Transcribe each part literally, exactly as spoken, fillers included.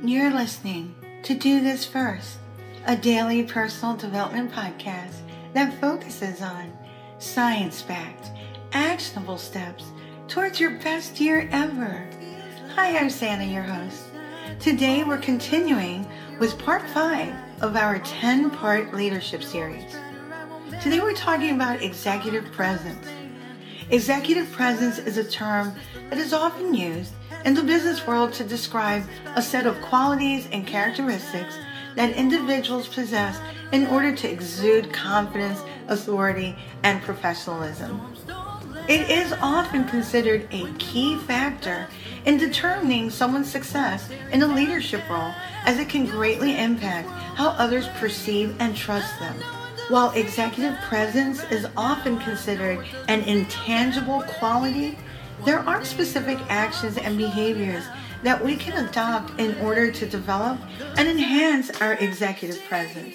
You're listening to Do This First, a daily personal development podcast that focuses on science-backed, actionable steps towards your best year ever. Hi, I'm Santa, your host. Today we're continuing with part five of our ten-part leadership series. Today we're talking about executive presence. Executive presence is a term that is often used in the business world to describe a set of qualities and characteristics that individuals possess in order to exude confidence, authority, and professionalism. It is often considered a key factor in determining someone's success in a leadership role, as it can greatly impact how others perceive and trust them. While executive presence is often considered an intangible quality, there are specific actions and behaviors that we can adopt in order to develop and enhance our executive presence.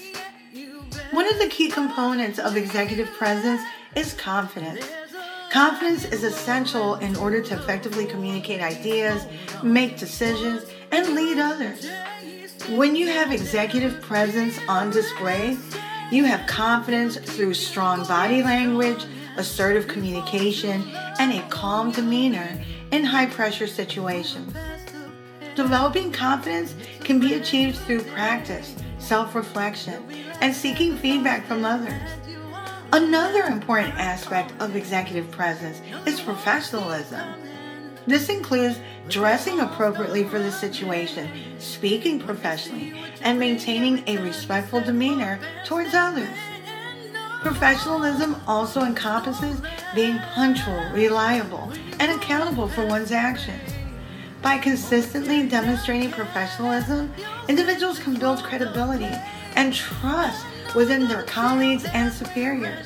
One of the key components of executive presence is confidence. Confidence is essential in order to effectively communicate ideas, make decisions, and lead others. When you have executive presence on display, you have confidence through strong body language, assertive communication, and a calm demeanor in high-pressure situations. Developing confidence can be achieved through practice, self-reflection, and seeking feedback from others. Another important aspect of executive presence is professionalism. This includes dressing appropriately for the situation, speaking professionally, and maintaining a respectful demeanor towards others. Professionalism also encompasses being punctual, reliable, and accountable for one's actions. By consistently demonstrating professionalism, individuals can build credibility and trust within their colleagues and superiors.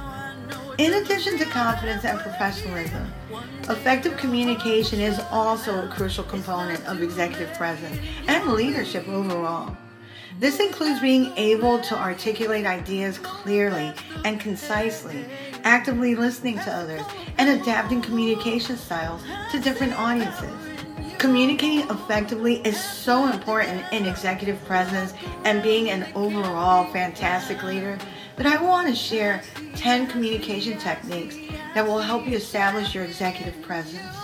In addition to confidence and professionalism, effective communication is also a crucial component of executive presence and leadership overall. This includes being able to articulate ideas clearly and concisely, actively listening to others, and adapting communication styles to different audiences. Communicating effectively is so important in executive presence and being an overall fantastic leader that I want to share ten communication techniques that will help you establish your executive presence.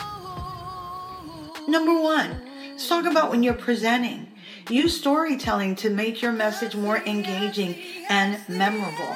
Number one, let's talk about when you're presenting. Use storytelling to make your message more engaging and memorable.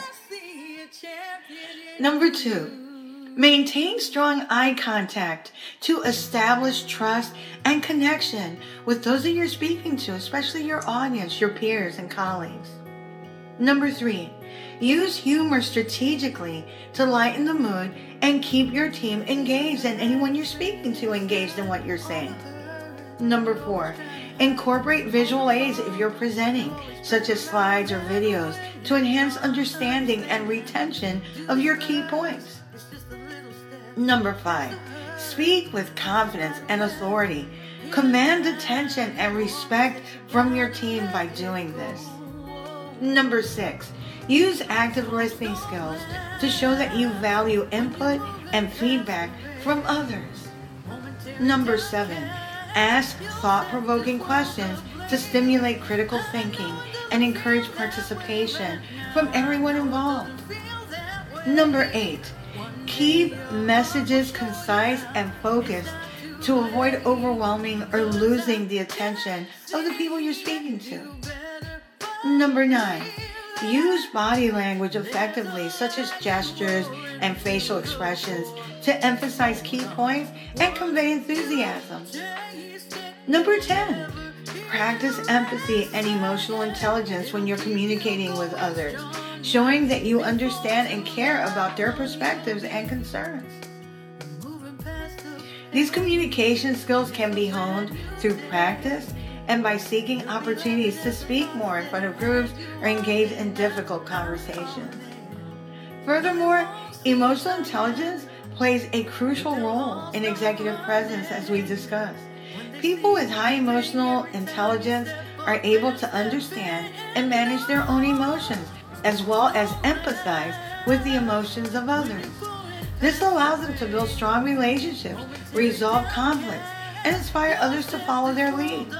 Number two, maintain strong eye contact to establish trust and connection with those that you're speaking to, especially your audience, your peers, and colleagues. Number three, use humor strategically to lighten the mood and keep your team engaged and anyone you're speaking to engaged in what you're saying. Number four, incorporate visual aids if you're presenting, such as slides or videos, to enhance understanding and retention of your key points. Number five, speak with confidence and authority. Command attention and respect from your team by doing this. Number six, use active listening skills to show that you value input and feedback from others. Number seven, ask thought-provoking questions to stimulate critical thinking and encourage participation from everyone involved. Number eight, keep messages concise and focused to avoid overwhelming or losing the attention of the people you're speaking to. Number nine, use body language effectively, such as gestures and facial expressions, to emphasize key points and convey enthusiasm. Number ten, practice empathy and emotional intelligence when you're communicating with others, showing that you understand and care about their perspectives and concerns. These communication skills can be honed through practice and by seeking opportunities to speak more in front of groups or engage in difficult conversations. Furthermore, emotional intelligence plays a crucial role in executive presence, as we discussed. People with high emotional intelligence are able to understand and manage their own emotions, as well as empathize with the emotions of others. This allows them to build strong relationships, resolve conflicts, and inspire others to follow their lead.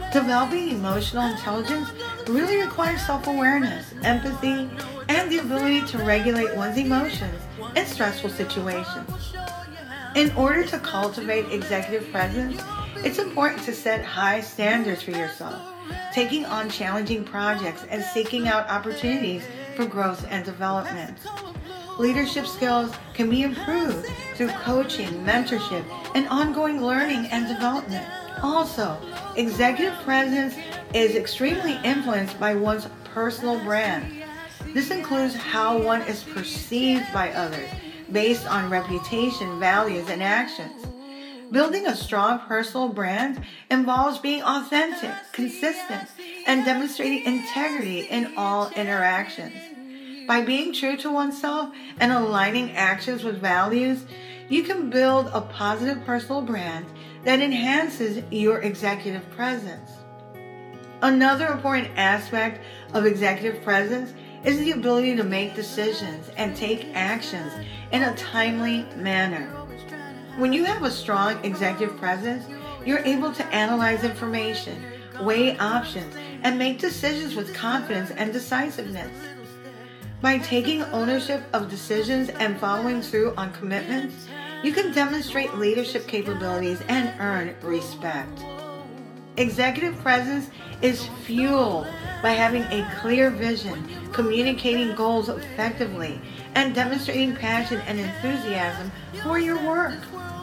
Developing emotional intelligence really requires self-awareness, empathy, and the ability to regulate one's emotions in stressful situations. In order to cultivate executive presence, it's important to set high standards for yourself, taking on challenging projects and seeking out opportunities for growth and development. Leadership skills can be improved through coaching, mentorship, and ongoing learning and development. Also, executive presence is extremely influenced by one's personal brand. This includes how one is perceived by others based on reputation, values, and actions. Building a strong personal brand involves being authentic, consistent, and demonstrating integrity in all interactions. By being true to oneself and aligning actions with values, you can build a positive personal brand that enhances your executive presence. Another important aspect of executive presence is the ability to make decisions and take actions in a timely manner. When you have a strong executive presence, you're able to analyze information, weigh options, and make decisions with confidence and decisiveness. By taking ownership of decisions and following through on commitments, you can demonstrate leadership capabilities and earn respect. Executive presence is fueled by having a clear vision, communicating goals effectively, and demonstrating passion and enthusiasm for your work.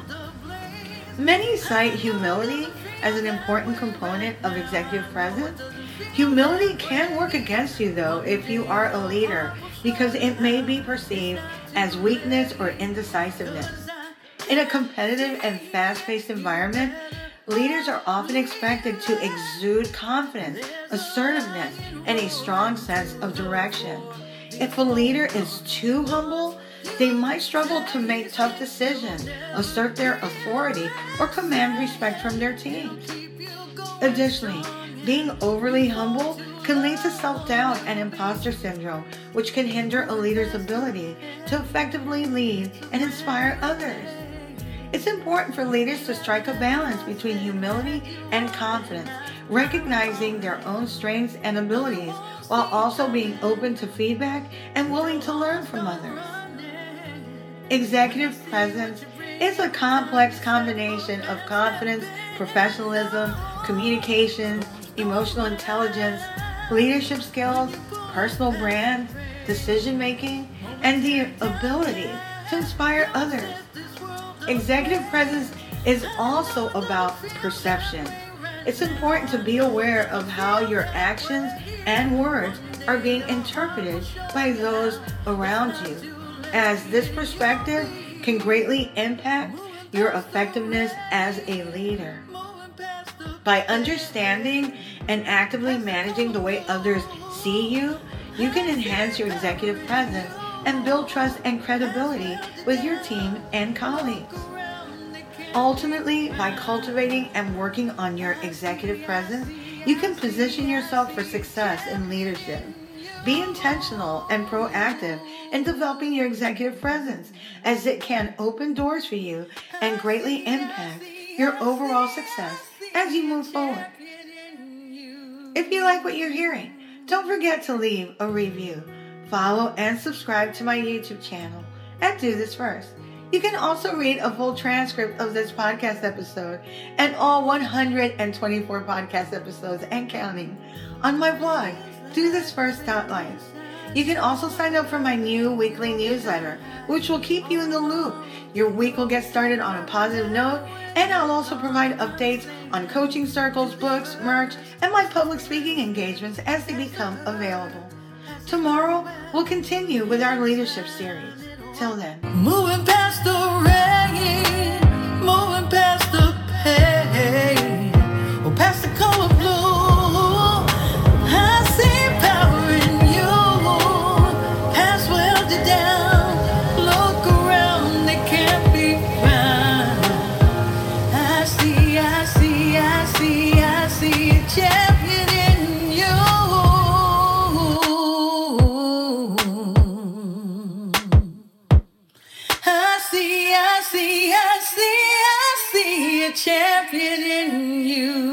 Many cite humility as an important component of executive presence. Humility can work against you, though, if you are a leader, because it may be perceived as weakness or indecisiveness. In a competitive and fast-paced environment, leaders are often expected to exude confidence, assertiveness, and a strong sense of direction. If a leader is too humble, they might struggle to make tough decisions, assert their authority, or command respect from their teams. Additionally, being overly humble can lead to self-doubt and imposter syndrome, which can hinder a leader's ability to effectively lead and inspire others. It's important for leaders to strike a balance between humility and confidence, recognizing their own strengths and abilities while also being open to feedback and willing to learn from others. Executive presence is a complex combination of confidence, professionalism, communication, emotional intelligence, leadership skills, personal brand, decision-making, and the ability to inspire others. Executive presence is also about perception. It's important to be aware of how your actions and words are being interpreted by those around you, as this perspective can greatly impact your effectiveness as a leader. By understanding and actively managing the way others see you, you can enhance your executive presence and build trust and credibility with your team and colleagues. Ultimately, by cultivating and working on your executive presence, you can position yourself for success in leadership. Be intentional and proactive in developing your executive presence, as it can open doors for you and greatly impact your overall success as you move forward. If you like what you're hearing, don't forget to leave a review. Follow and subscribe to my YouTube channel at Do This First. You can also read a full transcript of this podcast episode and all one hundred twenty-four podcast episodes and counting on my blog, do this first dot life. You can also sign up for my new weekly newsletter, which will keep you in the loop. Your week will get started on a positive note, and I'll also provide updates on coaching circles, books, merch, and my public speaking engagements as they become available. Tomorrow, we'll continue with our leadership series. Till then. Moving past the rain, moving past the pain, or past the color blue. I see power in you. Past welded down. Look around, they can't be found. I see, I see, I see, I see a champion in you. I see, I see, I see, I see a champion in you.